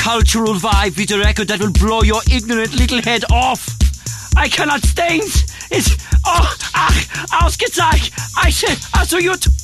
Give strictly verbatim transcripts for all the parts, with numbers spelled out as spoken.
cultural vibe with a record that will blow your ignorant little head off. I cannot stand it. Oh, ach, ausgezeigt. I say, also you... T-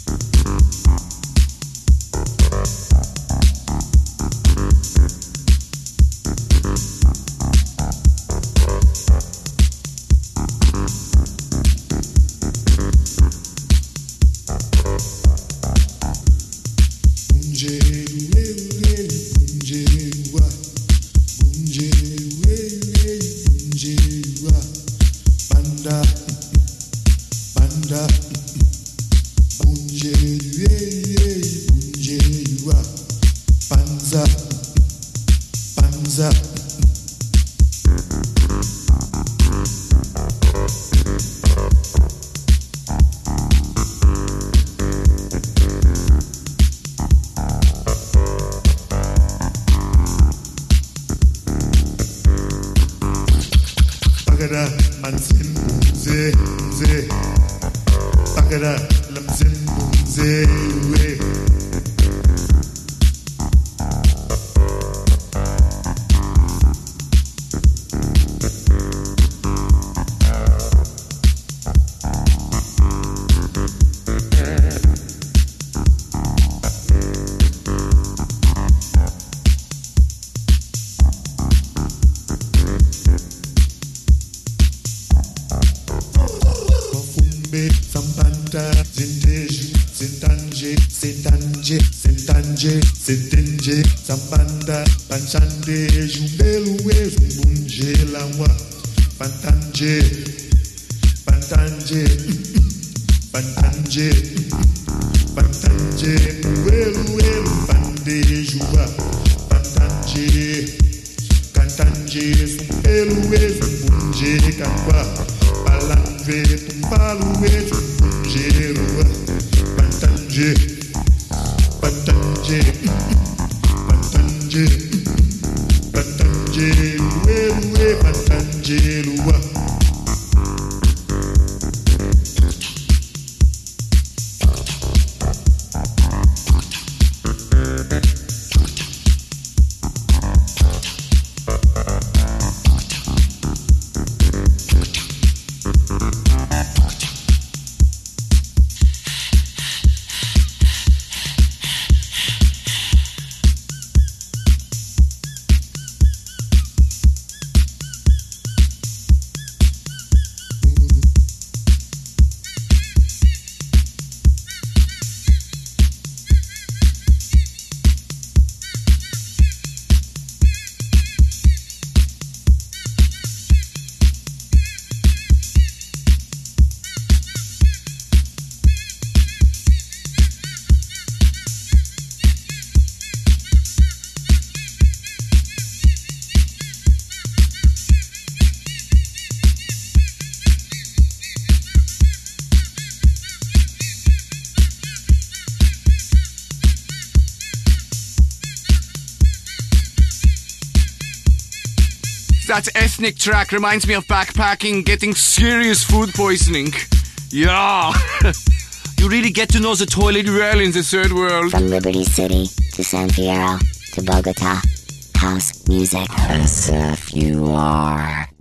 That ethnic track reminds me of backpacking, getting serious food poisoning. Yeah. You really get to know the toilet well in the third world. From Liberty City to San Fierro to Bogota, house music. As if you are.